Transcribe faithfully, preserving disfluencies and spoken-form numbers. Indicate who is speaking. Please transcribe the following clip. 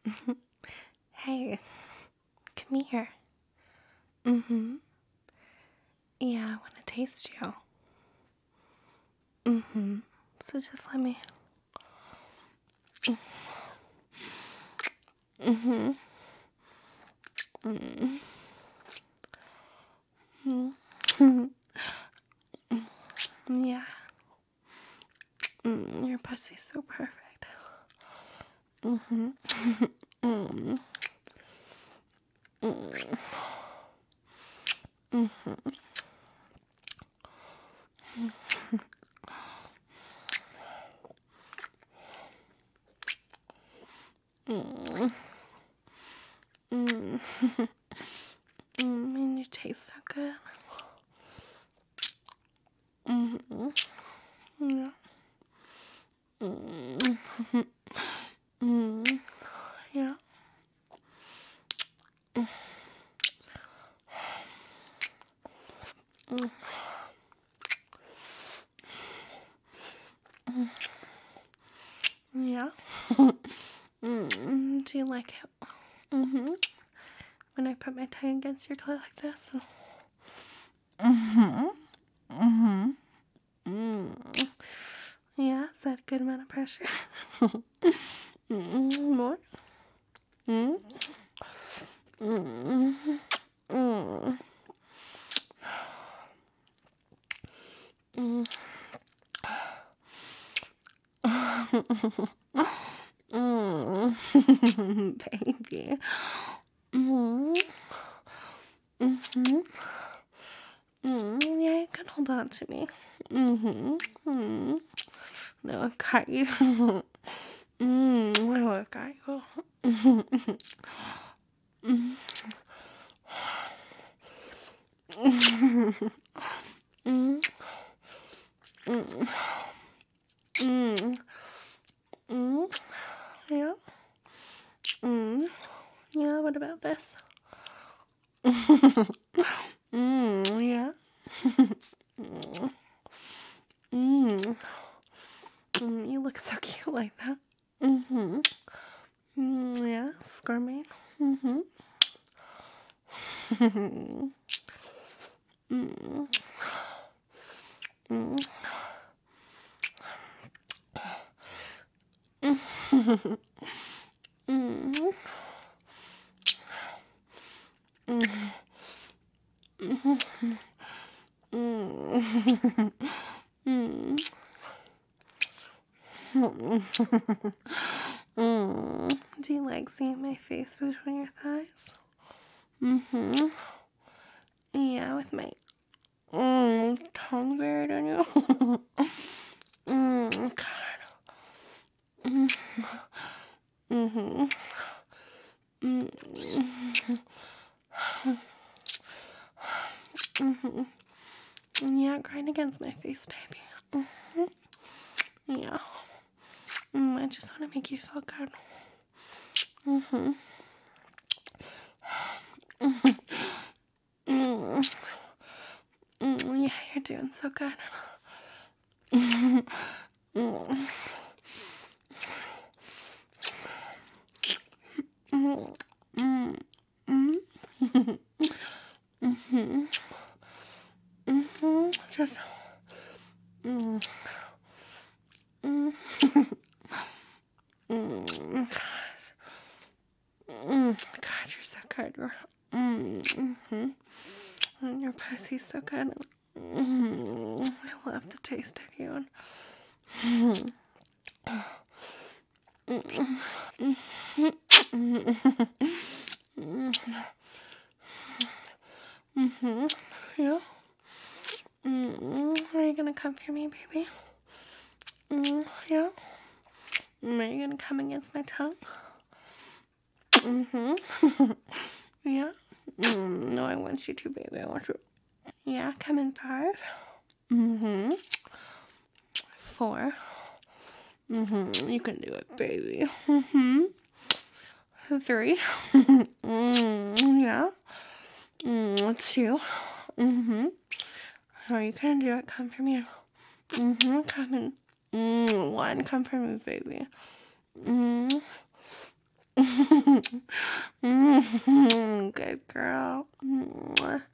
Speaker 1: Hey, come here. Mm-hmm. Yeah, I want to taste you. Mm-hmm. So just let me. Mm-hmm. Mm-hmm. Yeah. Mm, your pussy's so perfect. Mm-hmm. Mm. Mm. Mm-hmm. Mm. Mm. Mm. And you taste so good. Mm-hmm. Yeah. Mm. Mm. Yeah. Mm. Yeah. Mm. Do you like it? Mm-hmm. When I put my tongue against your clit like this. Mm-hmm. Mm-hmm. Mm. Yeah, is that a good amount of pressure? mm. More? Mm. Mm. Mm. Mm. Mm. Baby. Mm. Mm-hmm. Mm. Yeah, you can hold on to me. Mm-hmm. Mm. No, I've got you. mm. Oh, I've got you. mm. Mm. Mm. Mm. Mm. Yeah. Mm. Yeah, what about this? mm. Yeah. mm. Mm. Mm. You look so cute like that. Mm-hmm. Mm. Yeah, squirmy. Mm-hmm. mm. Mm. Mm. Mm. Mm. Mm. Mm. mm. Do you like seeing my face between your thighs? Mm-hmm. Yeah, with my mm, tongue buried on you. mm, God. Mm. Mm-hmm. Mm. Mm-hmm. Yeah, grind against my face, baby. Mm-hmm. Yeah. Mm, I just want to make you feel good. Mm-hmm. Mm. Mm, yeah, you're doing so good. mm. Mm. Mm. Mm. Mm. Mm-hmm. Mm-hmm. Just. Mm. Mm. mm. Gosh. Mm. God, you're so good. Mm. Mm-hmm. And your pussy's so good. Mm. I love the taste of you. Mm. Mm. Mm. Mm-hmm. Yeah. Mm. Are you gonna come for me, baby? Mm. Yeah. Are you gonna come against my tongue? Mm-hmm. yeah. Mm. No, I want you to, baby. I want you. Yeah, come in five. Mm-hmm. Four. Mm-hmm. You can do it, baby. Mm-hmm. Three. mm, yeah. Mm, two. Mm-hmm. Oh, you can do it. Come for me. Mm-hmm. Come in. Mm, one. Come for me, baby. Mm. Mm, good girl. Mwah.